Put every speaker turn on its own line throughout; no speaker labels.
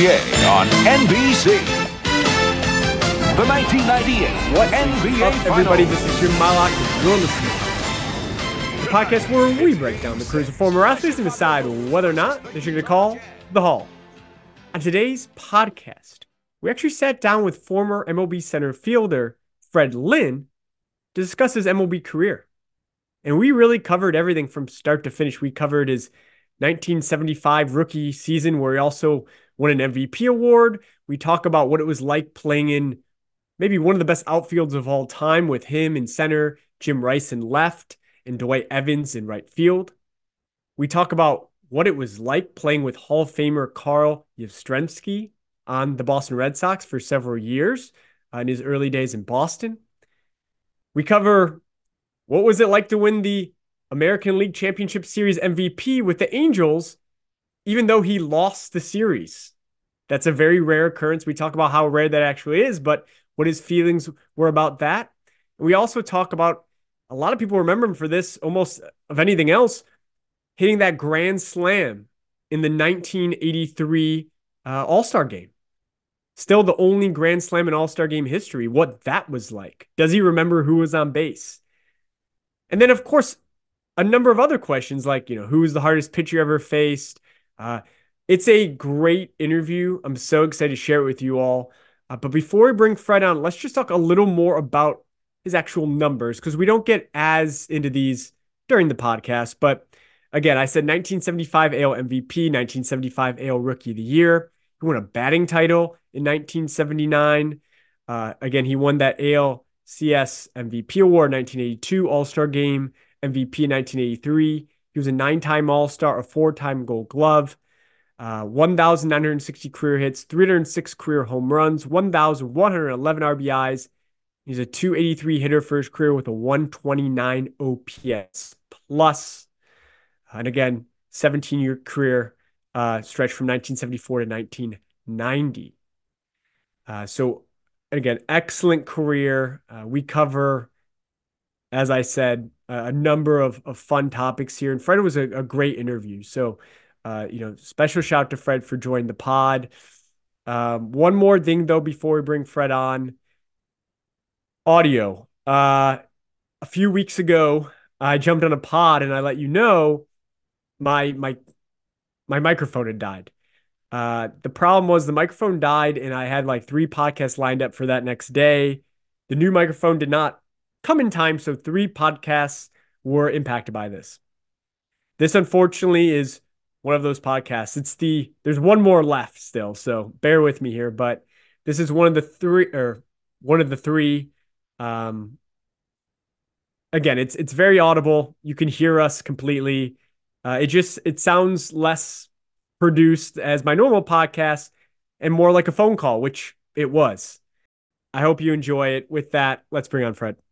NBA on NBC. The 1998 NBA
up, everybody?
Finals.
This is Jim Malak, and you're listening to the podcast where we break down the careers of former athletes and decide whether or not they should get a call the Hall. On today's podcast, we actually sat down with former MLB center fielder Fred Lynn to discuss his MLB career. And we really covered everything from start to finish. We covered his 1975 rookie season, where he also won an MVP award. We talk about what it was like playing in maybe one of the best outfields of all time with him in center, Jim Rice in left, and Dwight Evans in right field. We talk about what it was like playing with Hall of Famer Carl Yastrzemski on the Boston Red Sox for several years in his early days in Boston. We cover what was it like to win the American League Championship Series MVP with the Angels, even though he lost the series. That's a very rare occurrence. We talk about how rare that actually is, but what his feelings were about that. And we also talk about, a lot of people remember him for this almost of anything else, hitting that grand slam in the 1983 All-Star game. Still the only grand slam in All-Star game history, what that was like. Does he remember who was on base? And then, of course, a number of other questions like, who was the hardest pitcher you ever faced? It's a great interview. I'm so excited to share it with you all. But before we bring Fred on, let's just talk a little more about his actual numbers, because we don't get as into these during the podcast. But again, I said 1975 AL MVP, 1975 AL Rookie of the Year. He won a batting title in 1979. Again, he won that ALCS MVP award in 1982, All-Star Game MVP in 1983. He was a 9-time All-Star, a 4-time Gold Glove, 1,960 career hits, 306 career home runs, 1,111 RBIs. He's a 283 hitter for his career with a 129 OPS plus. And again, 17-year career stretch from 1974 to 1990. So again, excellent career. We cover, as I said, a number of fun topics here. And Fred was a great interview. So, special shout out to Fred for joining the pod. One more thing, though, before we bring Fred on. Audio. A few weeks ago, I jumped on a pod and I let you know my microphone had died. The problem was the microphone died and I had like 3 podcasts lined up for that next day. The new microphone did not come in time, so 3 podcasts were impacted by this. This, unfortunately, is one of those podcasts. There's one more left still, so bear with me here, but this is one of the 3. Again, it's very audible. You can hear us completely. It sounds less produced as my normal podcast and more like a phone call, which it was. I hope you enjoy it. With that, let's bring on Fred.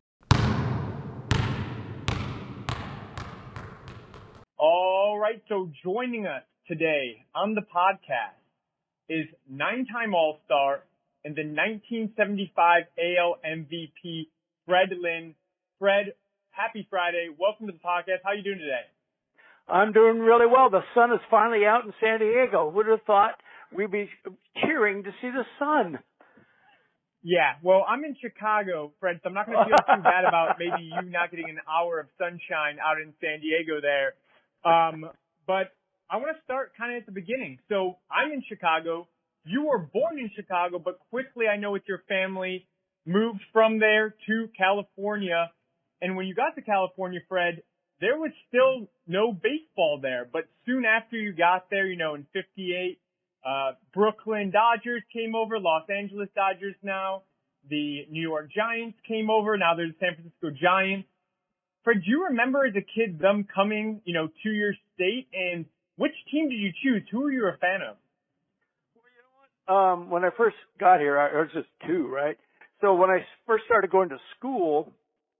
All right, so joining us today on the podcast is 9-time All-Star and the 1975 AL MVP, Fred Lynn. Fred, happy Friday. Welcome to the podcast. How are you doing today?
I'm doing really well. The sun is finally out in San Diego. Would have thought we'd be cheering to see the sun.
Yeah, well, I'm in Chicago, Fred, so I'm not going to feel too bad about maybe you not getting an hour of sunshine out in San Diego there. But I want to start kind of at the beginning. So I'm in Chicago. You were born in Chicago, but quickly, I know with your family, moved from there to California. And when you got to California, Fred, there was still no baseball there. But soon after you got there, in 58, Brooklyn Dodgers came over, Los Angeles Dodgers now. The New York Giants came over. Now there's the San Francisco Giants. Fred, do you remember as a kid them coming, to your state? And which team did you choose? Who were you a fan of?
When I first got here, I was just 2, right? So when I first started going to school,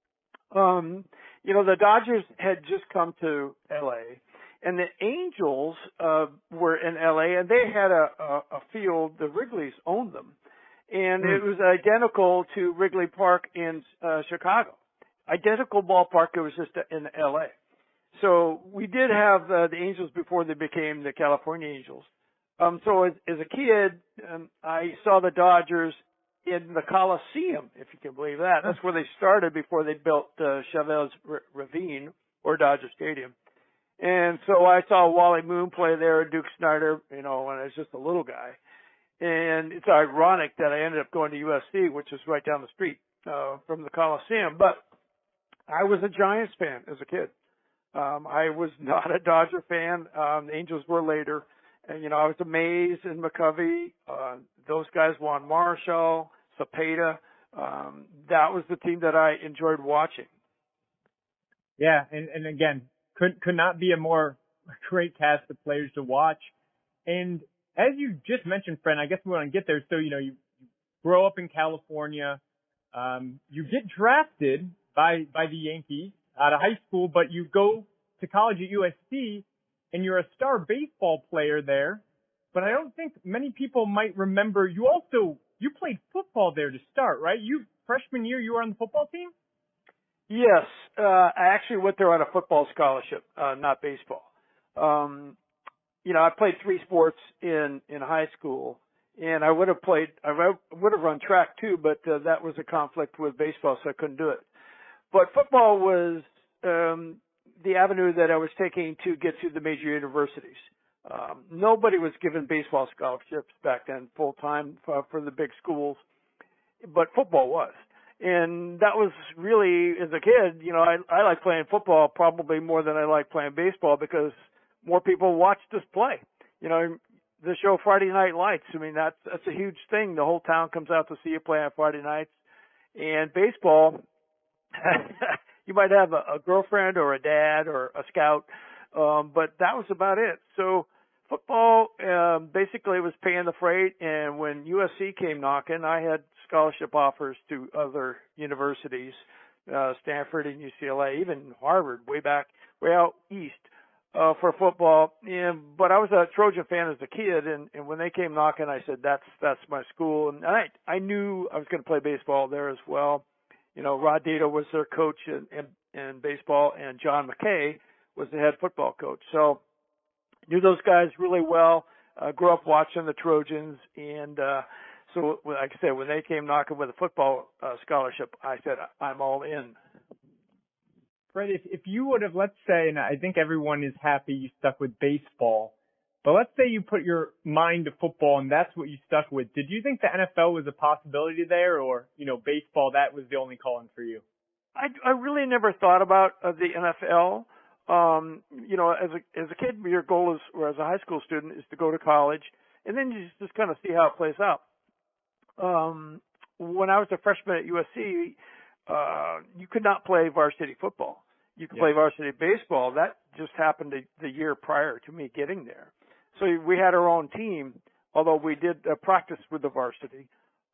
the Dodgers had just come to L.A., and the Angels were in L.A., and they had a field, the Wrigley's owned them, and it was identical to Wrigley Park in Chicago. Identical ballpark, it was just in L.A. So we did have the Angels before they became the California Angels. So as a kid, I saw the Dodgers in the Coliseum, if you can believe that. That's where they started before they built Chavez Ravine or Dodger Stadium. And so I saw Wally Moon play there, Duke Snider, when I was just a little guy. And it's ironic that I ended up going to USC, which is right down the street from the Coliseum. But I was a Giants fan as a kid. I was not a Dodger fan. The Angels were later. And, I was amazed in McCovey. Those guys, Juan Marshall, Cepeda. That was the team that I enjoyed watching.
Yeah, and again, could not be a more great cast of players to watch. And as you just mentioned, Fred, I guess we want to get there. So, you grow up in California. You get drafted by the Yankees out of high school, but you go to college at USC and you're a star baseball player there. But I don't think many people might remember you played football there to start, right? Freshman year, you were on the football team?
Yes, I actually went there on a football scholarship, not baseball. I played 3 sports in high school, and I would have run track too, but that was a conflict with baseball, so I couldn't do it. But football was the avenue that I was taking to get to the major universities. Nobody was given baseball scholarships back then full time for the big schools, but football was. And that was really, as a kid, I like playing football probably more than I like playing baseball because more people watched us play. The show Friday Night Lights, that's a huge thing. The whole town comes out to see you play on Friday nights. And baseball, you might have a girlfriend or a dad or a scout, but that was about it. So football basically was paying the freight, and when USC came knocking, I had scholarship offers to other universities, Stanford and UCLA, even Harvard, way out east for football. But I was a Trojan fan as a kid, and when they came knocking, I said, that's my school. And I knew I was going to play baseball there as well. Rod Dito was their coach in baseball, and John McKay was the head football coach. So knew those guys really well, grew up watching the Trojans, and so like I said, when they came knocking with a football scholarship, I said, I'm all in.
Fred, if you would have, let's say, and I think everyone is happy you stuck with baseball, but let's say you put your mind to football and that's what you stuck with. Did you think the NFL was a possibility there, or, baseball, that was the only calling for you?
I really never thought about the NFL. As a kid, your goal is, or as a high school student, is to go to college, and then you just kind of see how it plays out. When I was a freshman at USC, you could not play varsity football. You could play varsity baseball. That just happened the year prior to me getting there. So we had our own team, although we did practice with the varsity.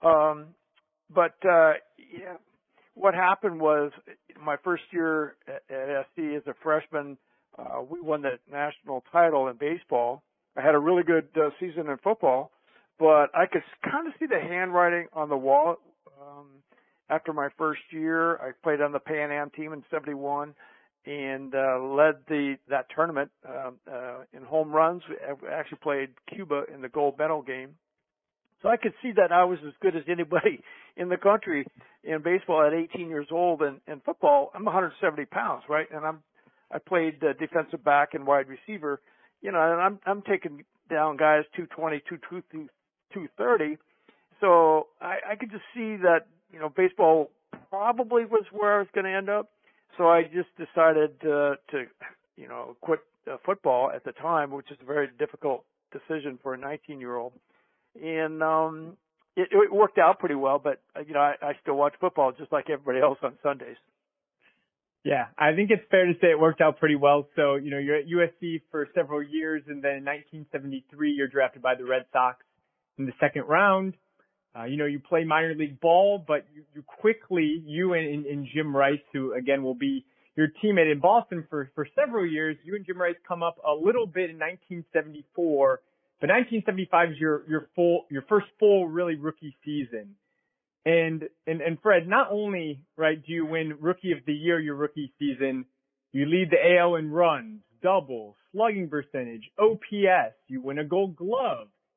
What happened was my first year at SC as a freshman, we won the national title in baseball. I had a really good season in football, but I could kind of see the handwriting on the wall. After my first year, I played on the Pan Am team in '71 and led that tournament in home runs. I actually played Cuba in the gold medal game. So I could see that I was as good as anybody in the country in baseball at 18 years old. And in football, I'm 170 pounds, right? And I played defensive back and wide receiver. And I'm taking down guys 220, 230. So I could just see that, baseball probably was where I was going to end up. So I just decided to quit football at the time, which is a very difficult decision for a 19-year-old. And it worked out pretty well, but I still watch football just like everybody else on Sundays.
Yeah, I think it's fair to say it worked out pretty well. So, you're at USC for several years, and then in 1973, you're drafted by the Red Sox in the second round. You play minor league ball, but you quickly, and Jim Rice, who again will be your teammate in Boston for several years, you and Jim Rice come up a little bit in 1974, but 1975 is your first full really rookie season. And Fred, not only, right, do you win Rookie of the Year your rookie season, you lead the AL in runs, doubles, slugging percentage, OPS, you win a Gold Glove.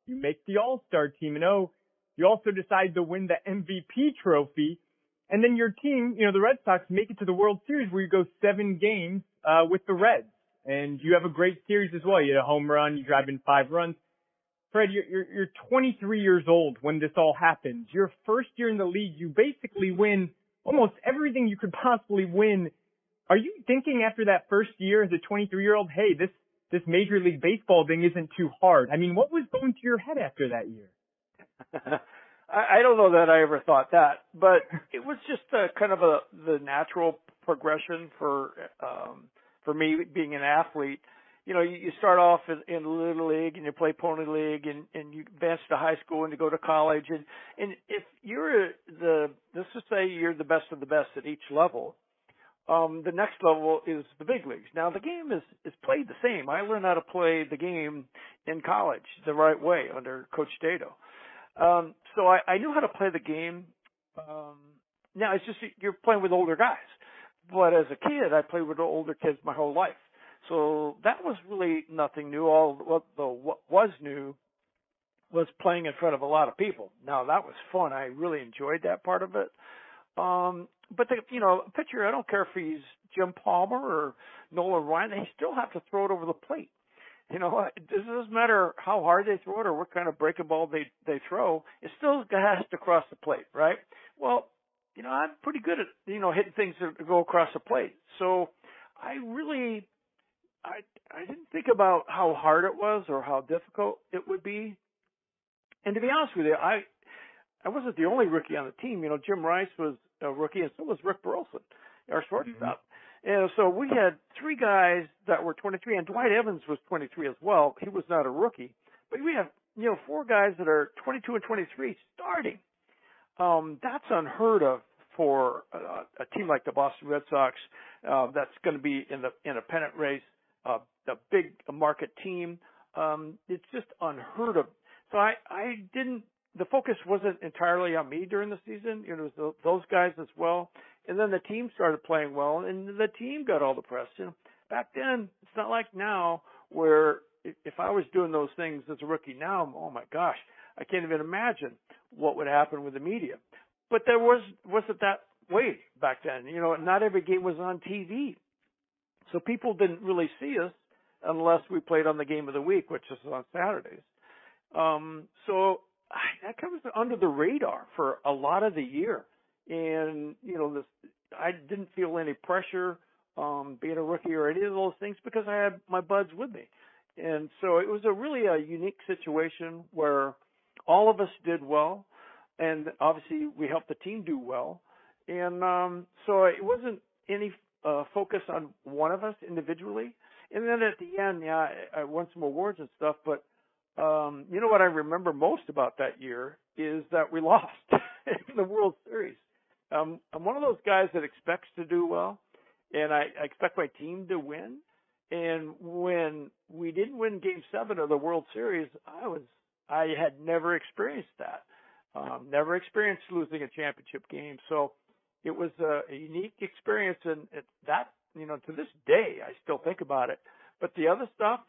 you make the All-Star team, and you also decide to win the MVP trophy. And then your team, the Red Sox, make it to the World Series where you go 7 games with the Reds. And you have a great series as well. You had a home run, you drive in 5 runs. Fred, you're 23 years old when this all happens. Your first year in the league, you basically win almost everything you could possibly win. Are you thinking after that first year as a 23-year-old, hey, this Major League Baseball thing isn't too hard? I mean, what was going through your head after that year?
I don't know that I ever thought that, but it was just kind of the natural progression for me being an athlete. You start off in Little League and you play Pony League and you advance to high school and you go to college. And if you're let's just say you're the best of the best at each level, the next level is the big leagues. Now the game is played the same. I learned how to play the game in college the right way under Coach Dato. So I knew how to play the game. Now it's just you're playing with older guys. But as a kid, I played with older kids my whole life. So that was really nothing new. What was new was playing in front of a lot of people. Now that was fun. I really enjoyed that part of it. But a pitcher, I don't care if he's Jim Palmer or Nolan Ryan, they still have to throw it over the plate. It doesn't matter how hard they throw it or what kind of breaking ball they throw. It still has to cross the plate, right? Well, I'm pretty good at, hitting things that go across the plate. So I didn't think about how hard it was or how difficult it would be. And to be honest with you, I wasn't the only rookie on the team. Jim Rice was a rookie and so was Rick Burleson, our shortstop. And so we had 3 guys that were 23, and Dwight Evans was 23 as well. He was not a rookie. But we have, 4 guys that are 22 and 23 starting. That's unheard of for a team like the Boston Red Sox that's going to be in a pennant race, the big market team. It's just unheard of. So the focus wasn't entirely on me during the season. It was those guys as well. And then the team started playing well, and the team got all the press. Back then, it's not like now where if I was doing those things as a rookie now, oh my gosh, I can't even imagine what would happen with the media. But there wasn't that way back then. Not every game was on TV. So people didn't really see us unless we played on the game of the week, which is on Saturdays. So that comes under the radar for a lot of the year. And, I didn't feel any pressure being a rookie or any of those things because I had my buds with me. And so it was really a unique situation where all of us did well. And obviously we helped the team do well. And so it wasn't any focus on one of us individually. And then at the end, I won some awards and stuff. But what I remember most about that year is that we lost in the World Series. I'm one of those guys that expects to do well, and I expect my team to win. And when we didn't win Game 7 of the World Series, I had never experienced that. Never experienced losing a championship game. So it was a unique experience, and that, to this day, I still think about it. But the other stuff,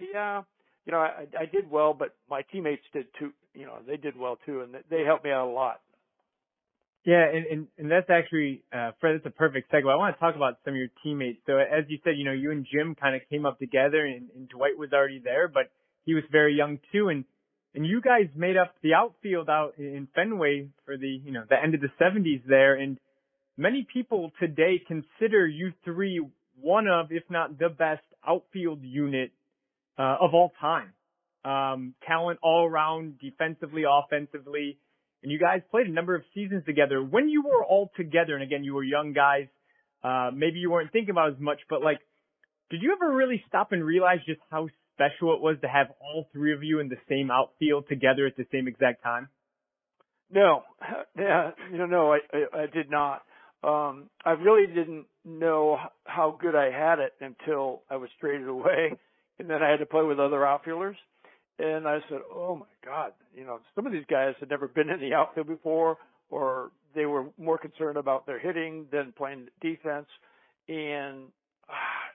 I did well, but my teammates did too. They did well too, and they helped me out a lot.
Yeah, and that's actually, Fred, that's a perfect segue. I want to talk about some of your teammates. So as you said, you and Jim kind of came up together, and Dwight was already there, but he was very young too. And you guys made up the outfield out in Fenway for the end of the 70s there. And many people today consider you 3 one of, if not the best outfield unit of all time. Talent all around, defensively, offensively. And you guys played a number of seasons together. When you were all together, and again, you were young guys, maybe you weren't thinking about it as much, but did you ever really stop and realize just how special it was to have all 3 of you in the same outfield together at the same exact time?
No. Yeah, no, I did not. I really didn't know how good I had it until I was traded away, and then I had to play with other outfielders. And I said, oh my God, some of these guys had never been in the outfield before, or they were more concerned about their hitting than playing defense. And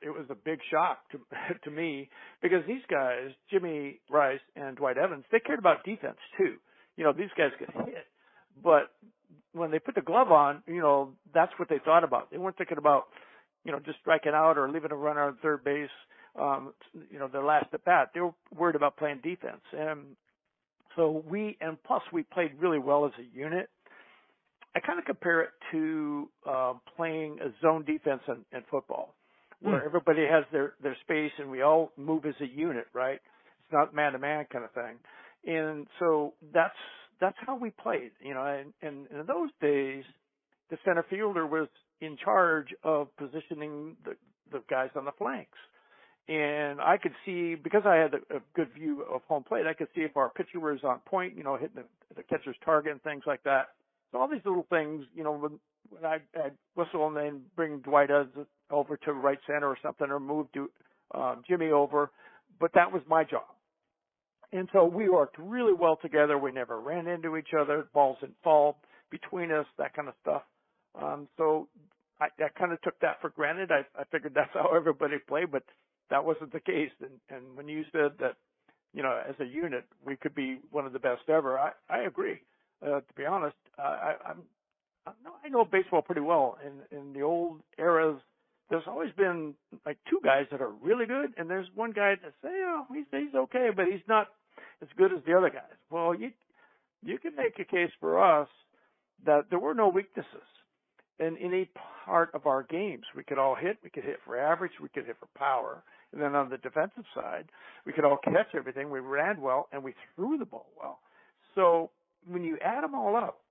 it was a big shock to me, because these guys, Jimmy Rice and Dwight Evans, they cared about defense too. These guys could hit, but when they put the glove on, that's what they thought about. They weren't thinking about, just striking out or leaving a runner on third base, their last at bat. They were worried about playing defense. And so plus we played really well as a unit. I kind of compare it to playing a zone defense in football, where everybody has their space and we all move as a unit, right? It's not man-to-man kind of thing. And so that's how we played, and in those days, the center fielder was in charge of positioning the guys on the flanks. And I could see, because I had a good view of home plate, I could see if our pitcher was on point, hitting the catcher's target and things like that. So all these little things, when I'd whistle and then bring Dwight over to right center or something, or move Jimmy over, but that was my job. And so we worked really well together. We never ran into each other. Balls didn't fall between us, that kind of stuff. So I kind of took that for granted. I figured that's how everybody played, but that wasn't the case. And when you said that, as a unit, we could be one of the best ever, I agree. To be honest, I know baseball pretty well. In the old eras, there's always been like two guys that are really good, and there's one guy that say, he's okay, but he's not as good as the other guys. Well, you can make a case for us that there were no weaknesses in any part of our games. We could all hit. We could hit for average. We could hit for power. And then on the defensive side, we could all catch everything. We ran well, and we threw the ball well. So when you add them all up,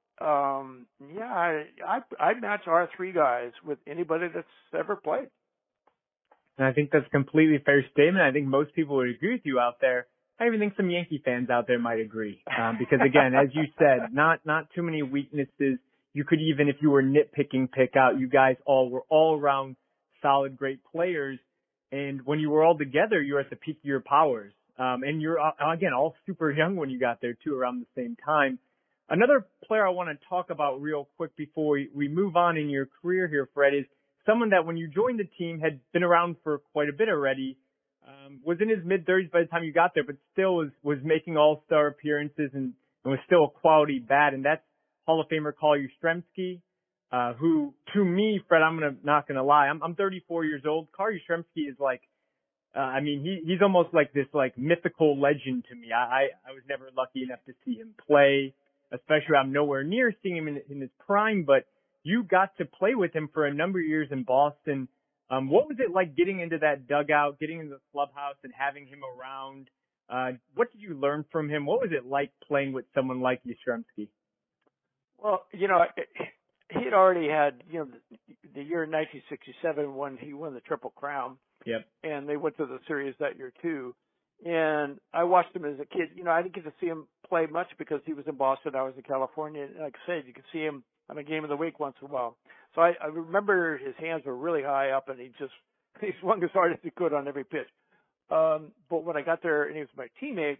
I'd match our three guys with anybody that's ever played.
And I think that's a completely fair statement. I think most people would agree with you out there. I even think some Yankee fans out there might agree. Because again, as you said, not too many weaknesses. You could even, if you were nitpicking, pick out, you guys all were all around solid, great players. And when you were all together, you were at the peak of your powers. And you're, again, all super young when you got there too, around the same time. Another player I want to talk about real quick before we move on in your career here, Fred, is someone that when you joined the team had been around for quite a bit already, was in his mid-30s by the time you got there, but still was making all-star appearances and was still a quality bat, and that's Hall of Famer Carl Yastrzemski, who, to me, Fred, not gonna lie, I'm 34 years old. Carl Yastrzemski is like, he's almost like this like mythical legend to me. I was never lucky enough to see him play, especially I'm nowhere near seeing him in his prime, but you got to play with him for a number of years in Boston. What was it like getting into that dugout, getting into the clubhouse and having him around? What did you learn from him? What was it like playing with someone like Yastrzemski?
Well, he had already had, the year 1967 when he won the Triple Crown.
Yep.
And they went to the series that year too. And I watched him as a kid. I didn't get to see him play much because he was in Boston. I was in California. And like I said, you could see him on a game of the week once in a while. So I remember his hands were really high up and he swung as hard as he could on every pitch. But when I got there and he was my teammate,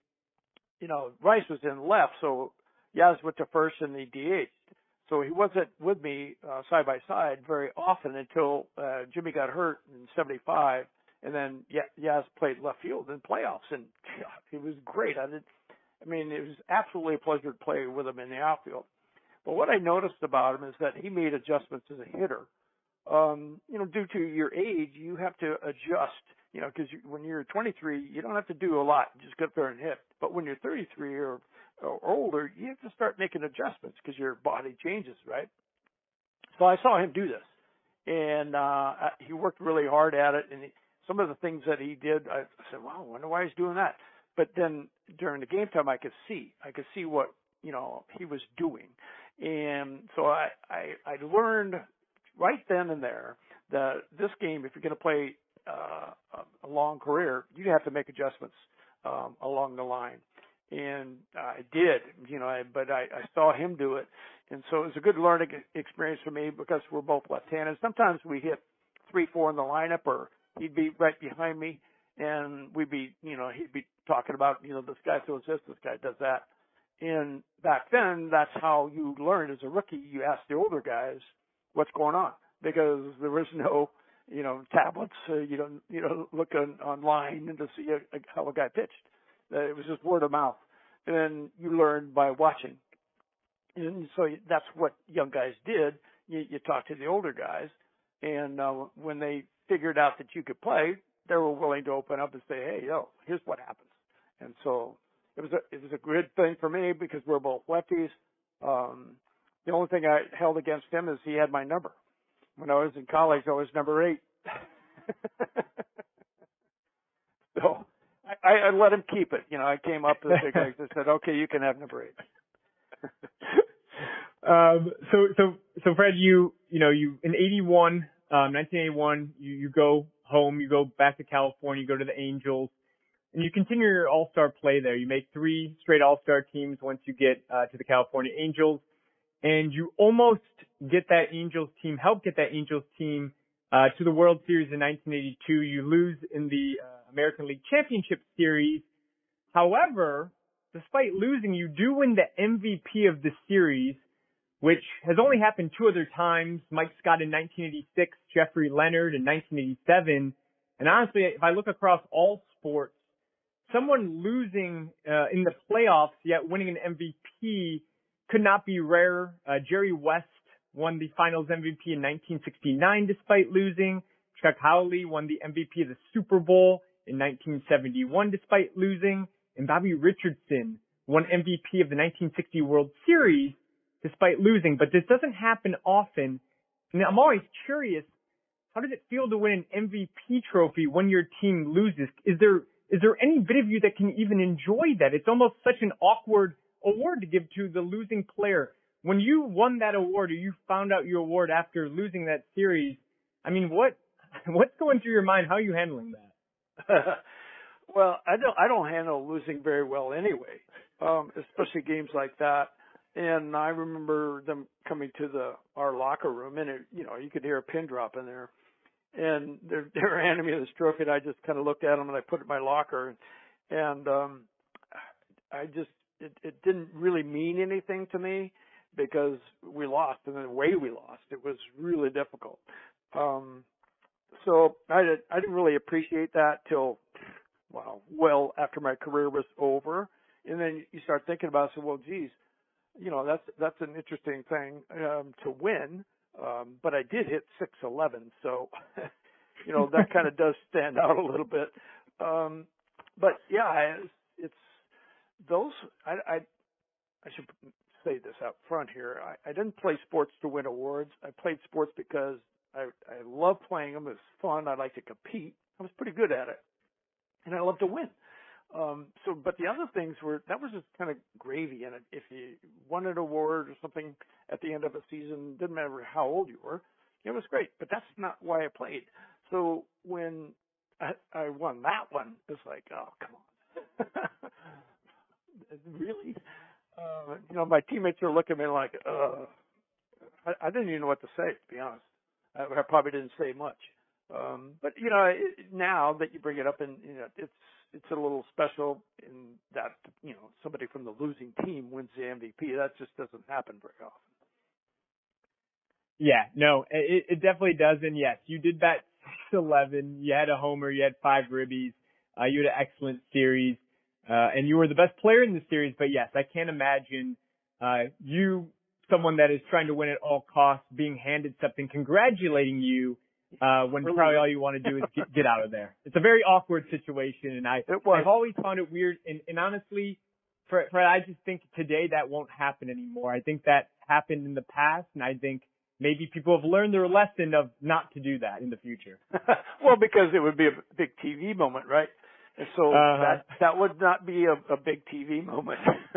Rice was in left. So Yaz went to first and the DH. So he wasn't with me side by side very often until Jimmy got hurt in '75, and then Yaz played left field in playoffs, and he was great. It was absolutely a pleasure to play with him in the outfield. But what I noticed about him is that he made adjustments as a hitter. Due to your age, you have to adjust. Because when you're 23, you don't have to do a lot. You just get up there and hit. But when you're 33 or older, you have to start making adjustments because your body changes, right? So I saw him do this, and he worked really hard at it. And some of the things that he did, I said, "Wow, I wonder why he's doing that." But then during the game time, I could see what he was doing, and so I learned right then and there that this game, if you're going to play a long career, you have to make adjustments along the line. And I did, but I saw him do it. And so it was a good learning experience for me because we're both left-handed. Sometimes we hit 3-4 in the lineup, or he'd be right behind me and he'd be talking about, this guy throws this guy does that. And back then, that's how you learned as a rookie. You asked the older guys what's going on because there was no tablets. You don't look online and to see how a guy pitched. It was just word of mouth. And then you learn by watching. And so that's what young guys did. You talk to the older guys, and when they figured out that you could play, they were willing to open up and say, "Hey, here's what happens." And so it was a good thing for me because we're both lefties. The only thing I held against him is he had my number. When I was in college, I was number 8. So I let him keep it. I came up to the big leagues and said, "Okay, you can have number 8."
So Fred, you in 1981, you go home, you go back to California, you go to the Angels, and you continue your All-Star play there. You make 3 straight All-Star teams once you get to the California Angels, and you almost help get that Angels team to the World Series in 1982. You lose in the American League Championship Series. However, despite losing, you do win the MVP of the series, which has only happened 2 other times. Mike Scott in 1986, Jeffrey Leonard in 1987. And honestly, if I look across all sports, someone losing in the playoffs yet winning an MVP could not be rare. Jerry West won the Finals MVP in 1969 despite losing. Chuck Howley won the MVP of the Super Bowl in 1971 despite losing. And Bobby Richardson won MVP of the 1960 World Series despite losing. But this doesn't happen often. And I'm always curious, how does it feel to win an MVP trophy when your team loses? Is there any bit of you that can even enjoy that? It's almost such an awkward award to give to the losing player. When you won that award or you found out your award after losing that series, I mean, what's going through your mind? How are you handling that?
Well, I don't handle losing very well anyway, especially games like that. And I remember them coming to our locker room, and you could hear a pin drop in there. And they were handing me this trophy, and I just kind of looked at them and I put it in my locker, and it didn't really mean anything to me because we lost, and the way we lost, it was really difficult. So I didn't really appreciate that till well after my career was over, and then you start thinking about it. So, well, geez, that's an interesting thing to win. But I did hit 611, so that kind of does stand out a little bit. But yeah, it's those. I should say this out front here. I didn't play sports to win awards. I played sports because I love playing them. It's fun. I like to compete. I was pretty good at it, and I love to win. But the other things that was just kind of gravy. And if you won an award or something at the end of a season, didn't matter how old you were, it was great. But that's not why I played. So when I won that one, it's like, oh, come on. Really? My teammates are looking at me like, I didn't even know what to say, to be honest. I probably didn't say much. But now that you bring it up, and it's a little special in that somebody from the losing team wins the MVP. That just doesn't happen very often.
Yeah, no, it definitely does. And yes, you did bat 611. You had a homer. You had 5 ribbies. You had an excellent series, and you were the best player in the series. But yes, I can't imagine you, someone that is trying to win at all costs, being handed something, congratulating you. When probably all you want to do is get out of there. It's a very awkward situation, and I've always found it weird. And honestly, Fred, I just think today that won't happen anymore. I think that happened in the past, and I think maybe people have learned their lesson of not to do that in the future.
Well, because it would be a big TV moment, right? And so that would not be a big TV moment.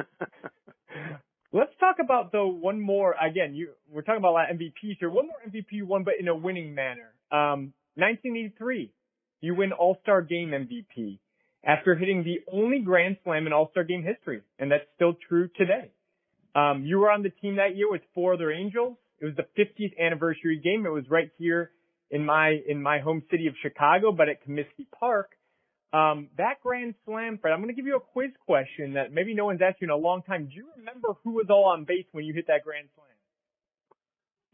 Let's talk about, though, one more. Again, we're talking about a lot of MVPs here. One more MVP you won, but in a winning manner. 1983, you win All-Star Game MVP after hitting the only Grand Slam in All-Star Game history, and that's still true today. You were on the team that year with 4 other Angels. It was the 50th anniversary game. It was right here in my home city of Chicago, but at Comiskey Park. That Grand Slam, Fred, I'm going to give you a quiz question that maybe no one's asked you in a long time. Do you remember who was all on base when you hit that Grand Slam?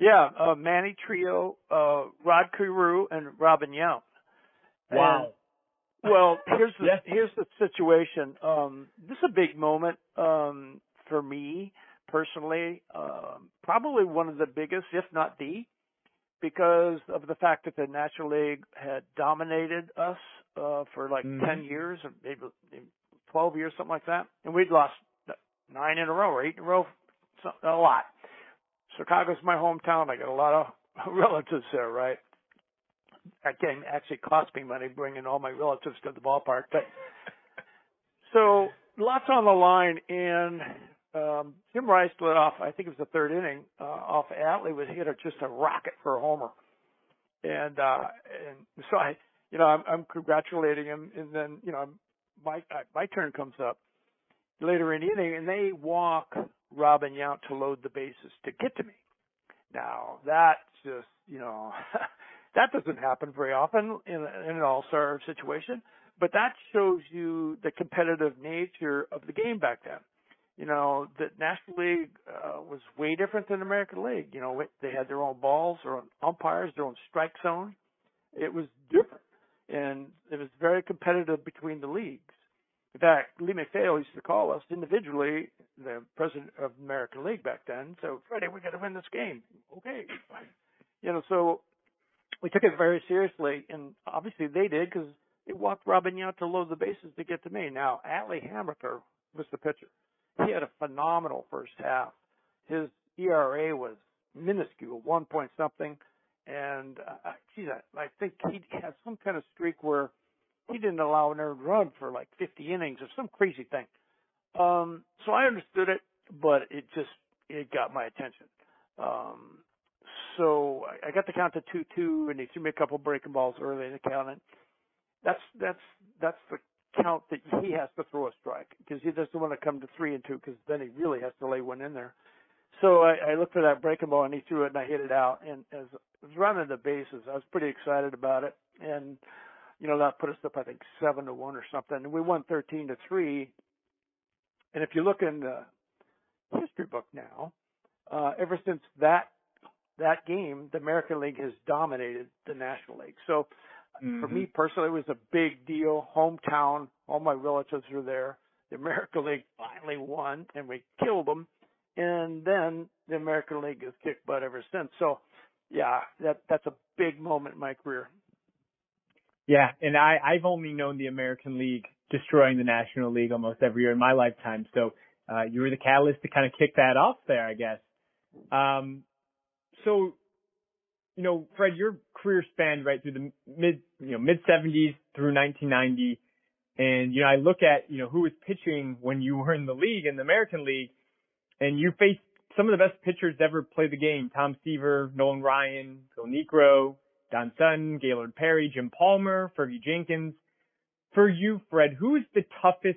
Yeah, Manny Trio, Rod Carew, and Robin Yount.
Wow.
Well, here's the
Yes.
here's the situation. This is a big moment for me personally. Probably one of the biggest, if not the, because of the fact that the National League had dominated us for like 10 years, or maybe 12 years, something like that, and we'd lost 9 in a row or 8 in a row, a lot. Chicago's my hometown. I got a lot of relatives there, right? It can actually cost me money bringing all my relatives to the ballpark. But so lots on the line, and Jim Rice led off. I think it was the third inning. Off Atlee was hit just a rocket for a homer, and so I'm congratulating him, and then my turn comes up later in the inning, and they walk Robin Yount to load the bases to get to me. Now that's just that doesn't happen very often in an all-star situation, but that shows you the competitive nature of the game back then. The National League was way different than the American League. They had their own balls, their own umpires, their own strike zone. It was different, and it was very competitive between the leagues. In fact, Lee McPhail used to call us individually, the president of the American League back then. So, Freddie, we got to win this game. Okay. So we took it very seriously, and obviously they did because they walked Robin Yount to load the bases to get to me. Now, Atlee Hammaker was the pitcher. He had a phenomenal first half. His ERA was minuscule, 1 point something, and I think he had some kind of streak where he didn't allow an earned run for like 50 innings or some crazy thing. So I understood it, but it got my attention. So I got the count to 2-2, and he threw me a couple breaking balls early in the count. And that's the count that he has to throw a strike because he doesn't want to come to 3-2 because then he really has to lay one in there. So I looked for that breaking ball, and he threw it, and I hit it out. And as I was running the bases, I was pretty excited about it. And that put us up, I think, 7-1 or something. And we won 13-3. And if you look in the history book now, ever since that game, the American League has dominated the National League. So for me personally, it was a big deal. Hometown, all my relatives were there. The American League finally won, and we killed them. And then the American League has kicked butt ever since. So, yeah, that's a big moment in my career.
Yeah, and I've only known the American League destroying the National League almost every year in my lifetime. So you were the catalyst to kind of kick that off there, I guess. So, Fred, your career spanned right through the mid 70s through 1990. And, I look at, who was pitching when you were in the league, in the American League, and you faced some of the best pitchers to ever play the game. Tom Seaver, Nolan Ryan, Phil Niekro, Don Sutton, Gaylord Perry, Jim Palmer, Fergie Jenkins. For you, Fred, who's the toughest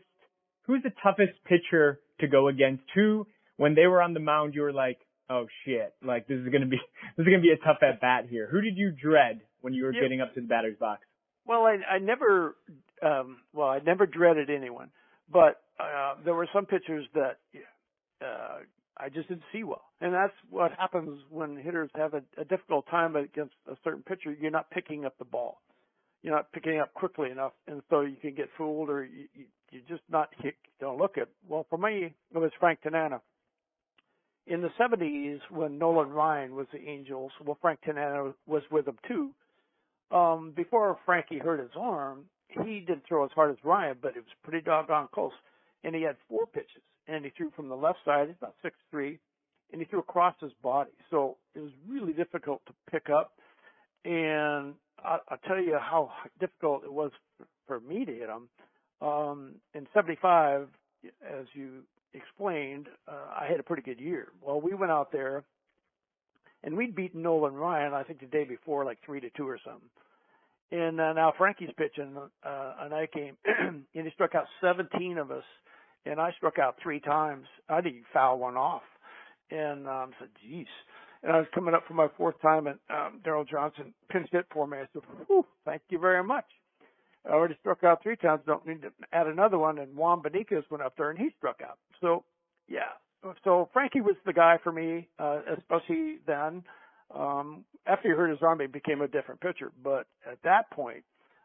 pitcher to go against? Who, when they were on the mound, you were like, oh shit, like this is gonna be a tough at bat here. Who did you dread when you were getting up to the batter's box?
Well, I never dreaded anyone, but there were some pitchers that I just didn't see well. And that's what happens when hitters have a difficult time against a certain pitcher. You're not picking up the ball. You're not picking up quickly enough, and so you can get fooled, or you just you don't look at. Well, for me, it was Frank Tanana. In the 70s, when Nolan Ryan was the Angels, well, Frank Tanana was with them too. Before Frankie hurt his arm, he didn't throw as hard as Ryan, but it was pretty doggone close. And he had 4 pitches, and he threw from the left side, he's about 6'3", and he threw across his body. So it was really difficult to pick up. And I'll tell you how difficult it was for me to hit him. In 75, as you explained, I had a pretty good year. Well, we went out there, and we'd beaten Nolan Ryan, I think the day before, like 3-2 or something. And now Frankie's pitching a night game, and he struck out 17 of us, and I struck out 3 times. I think he fouled one off. And I said, geez. And I was coming up for my 4th time, and Darrell Johnson pinched hit for me. I said, whew, thank you very much. I already struck out 3 times, don't need to add another one. And Juan Benitez went up there, and he struck out. So, yeah. So Frankie was the guy for me, especially then. After he hurt his arm, he became a different pitcher. But at that point,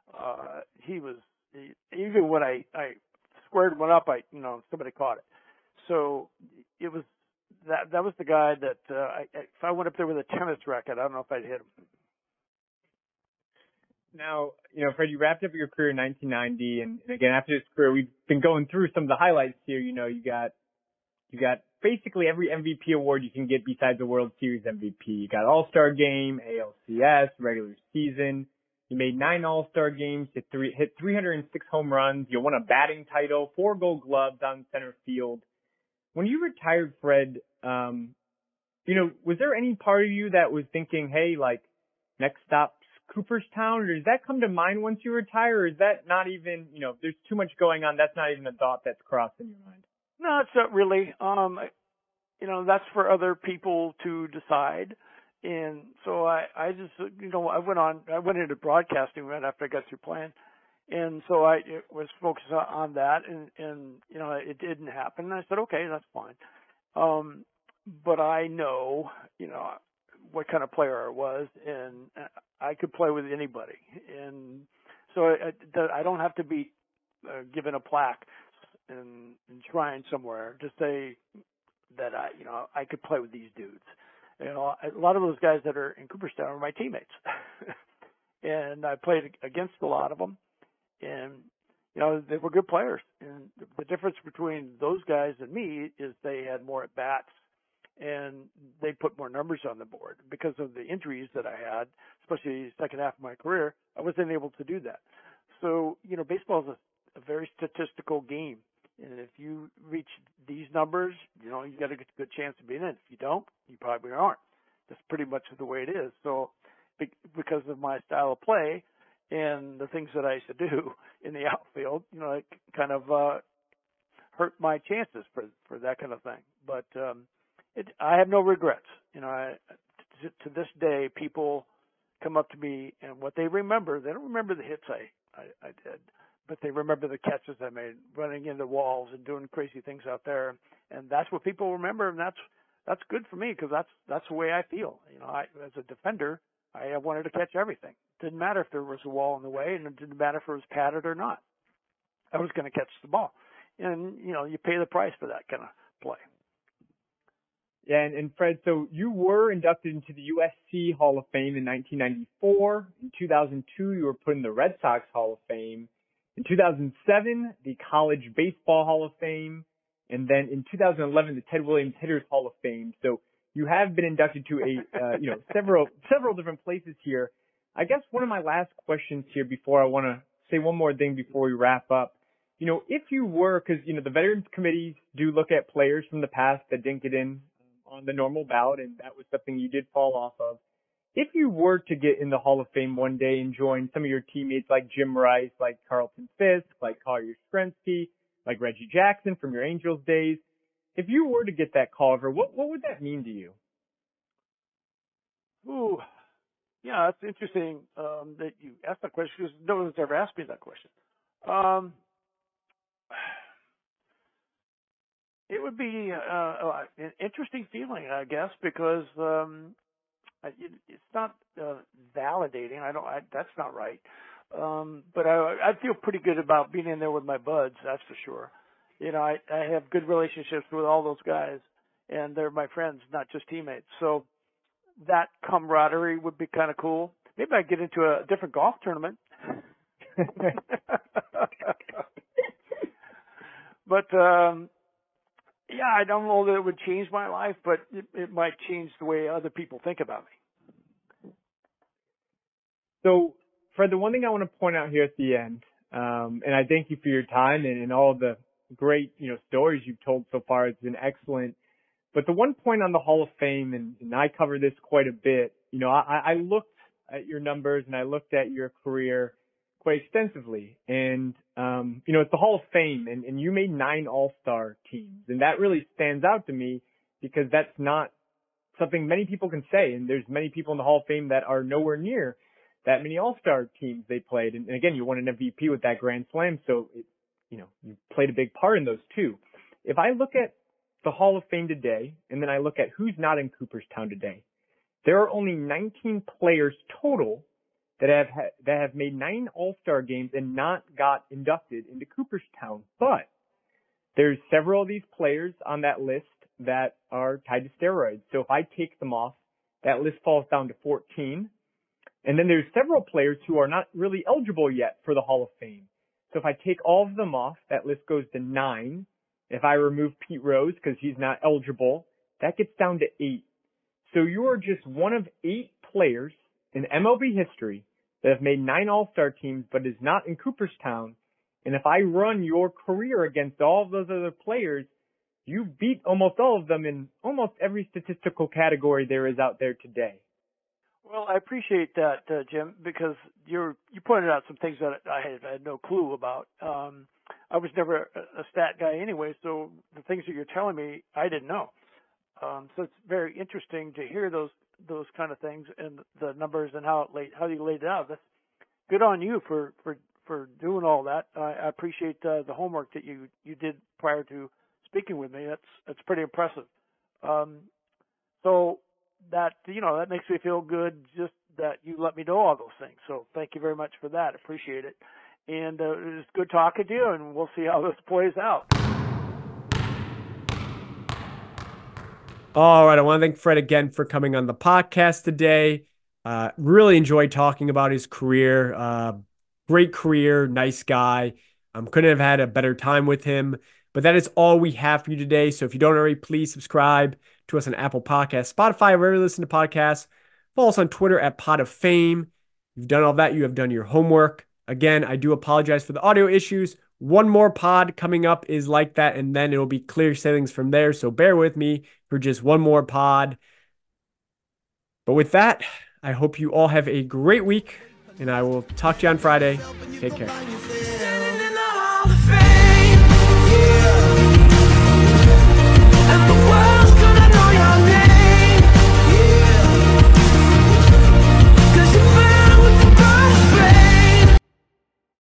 even when I squared one up, somebody caught it. So it was that was the guy that if I went up there with a tennis racket, I don't know if I'd hit him.
Now, Fred, you wrapped up your career in 1990, and again, after this career, we've been going through some of the highlights here. You got basically every MVP award you can get besides the World Series MVP. You got All-Star Game, ALCS, regular season. You made 9 All-Star games, hit 306 home runs. You won a batting title, 4 Gold Gloves on center field. When you retired, Fred, was there any part of you that was thinking, hey, like, next stop's Cooperstown, or does that come to mind once you retire, or is that not even, there's too much going on, that's not even a thought that's crossing your mind?
No, it's not really. That's for other people to decide. And so I just, I went into broadcasting right after I got through playing. And so I was focused on that, and it didn't happen. And I said, okay, that's fine. But I know, what kind of player I was, and I could play with anybody. And so I don't have to be given a plaque and shrine somewhere to say that I could play with these dudes. A lot of those guys that are in Cooperstown are my teammates, and I played against a lot of them, and they were good players. And the difference between those guys and me is they had more at bats, and they put more numbers on the board. Because of the injuries that I had, especially the second half of my career, I wasn't able to do that. So baseball is a very statistical game. And if you reach these numbers, you got a good chance of being in. If you don't, you probably aren't. That's pretty much the way it is. So because of my style of play and the things that I used to do in the outfield, it kind of hurt my chances for that kind of thing. But I have no regrets. To this day, people come up to me, and what they remember, they don't remember the hits I did, but they remember the catches I made, running into walls and doing crazy things out there. And that's what people remember, and that's good for me, because that's the way I feel. As a defender, I wanted to catch everything. Didn't matter if there was a wall in the way, and it didn't matter if it was padded or not. I was going to catch the ball. And, you pay the price for that kind of play.
Yeah, and Fred, so you were inducted into the USC Hall of Fame in 1994. In 2002, you were put in the Red Sox Hall of Fame. In 2007, the College Baseball Hall of Fame. And then in 2011, the Ted Williams Hitters Hall of Fame. So you have been inducted to several different places here. I guess one of my last questions here before I want to say one more thing before we wrap up. If you were, because, the Veterans Committees do look at players from the past that didn't get in on the normal ballot, and that was something you did fall off of. If you were to get in the Hall of Fame one day and join some of your teammates like Jim Rice, like Carlton Fisk, like Collier Skrensky, like Reggie Jackson from your Angels days, if you were to get that call over, what would that mean to you?
Ooh, yeah, that's interesting that you asked that question, because no one's ever asked me that question. It would be an interesting feeling, I guess, because it's not validating. That's not right. But I feel pretty good about being in there with my buds. That's for sure. I have good relationships with all those guys, and they're my friends, not just teammates. So that camaraderie would be kind of cool. Maybe I'd get into a different golf tournament. But yeah, I don't know that it would change my life, but it might change the way other people think about me.
So, Fred, the one thing I want to point out here at the end, and I thank you for your time and all the great, stories you've told so far. It's been excellent. But the one point on the Hall of Fame, and I cover this quite a bit, I looked at your numbers and I looked at your career quite extensively. And, it's the Hall of Fame, and you made 9 All-Star teams. And that really stands out to me, because that's not something many people can say. And there's many people in the Hall of Fame that are nowhere near that many All-Star teams they played. And again, you won an MVP with that Grand Slam. So, you played a big part in those too. If I look at the Hall of Fame today, and then I look at who's not in Cooperstown today, there are only 19 players total that have made 9 All-Star games and not got inducted into Cooperstown. But there's several of these players on that list that are tied to steroids. So if I take them off, that list falls down to 14. And then there's several players who are not really eligible yet for the Hall of Fame. So if I take all of them off, that list goes to 9. If I remove Pete Rose because he's not eligible, that gets down to 8. So you are just one of 8 players in MLB history that have made 9 All-Star teams but is not in Cooperstown. And if I run your career against all of those other players, you beat almost all of them in almost every statistical category there is out there today.
Well, I appreciate that, Jim, because you pointed out some things that I had no clue about. I was never a stat guy anyway, so the things that you're telling me, I didn't know. So it's very interesting to hear those kind of things and the numbers and how you laid it out. That's good on you for doing all that. I appreciate the homework that you did prior to speaking with me. That's pretty impressive. So that makes me feel good just that you let me know all those things. So thank you very much for that. Appreciate it. And it was good talking to you, and we'll see how this plays out.
All right. I want to thank Fred again for coming on the podcast today. Really enjoyed talking about his career. Great career. Nice guy. Couldn't have had a better time with him. But that is all we have for you today. So if you don't already, please subscribe to us on Apple Podcasts, Spotify, wherever you listen to podcasts. Follow us on Twitter at Pod of Fame. You've done all that. You have done your homework. Again, I do apologize for the audio issues. One more pod coming up is like that, and then it will be clear sailings from there. So bear with me for just one more pod. But with that, I hope you all have a great week, and I will talk to you on Friday. Take care.